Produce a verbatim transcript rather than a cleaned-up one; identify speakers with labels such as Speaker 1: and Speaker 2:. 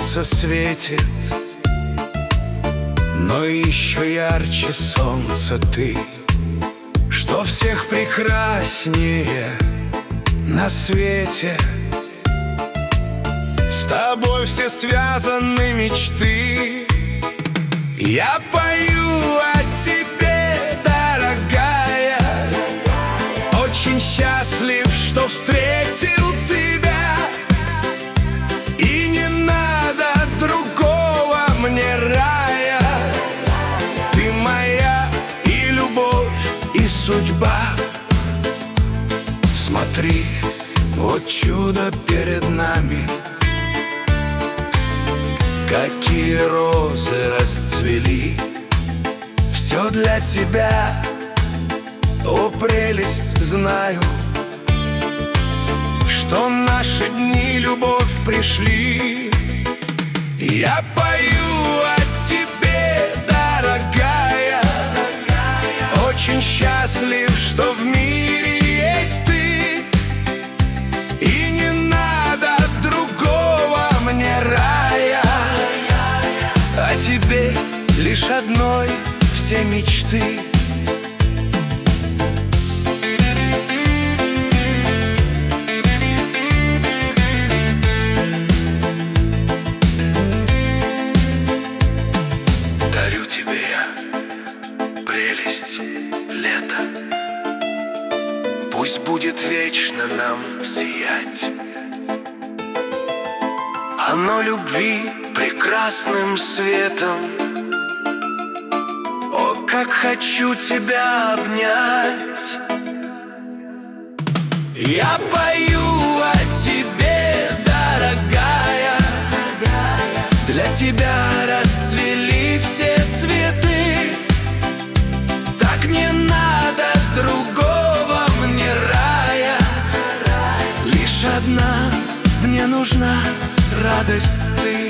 Speaker 1: солнце светит, но еще ярче солнца ты, что всех прекраснее на свете. С тобой все связаны мечты. Я пою о тебе, дорогая, очень счастлив, что встретил тебя. И не надо другого мне рая. Ты моя и любовь, и судьба. Смотри, вот чудо перед нами, какие розы расцвели. Все для тебя, о прелесть, знаю, что наши дни любовь пришли. Я пою о тебе, дорогая, очень счастлив, что в мире есть ты. И не надо другого мне рая. О тебе лишь одной все мечты. Дарю тебе я прелесть лета. Пусть будет вечно нам сиять оно любви прекрасным светом. О, как хочу тебя обнять. Я пою о тебе, дорогая, для тебя расцвели все цветы. Так не надо другого мне рая. Лишь одна мне нужна радость ты.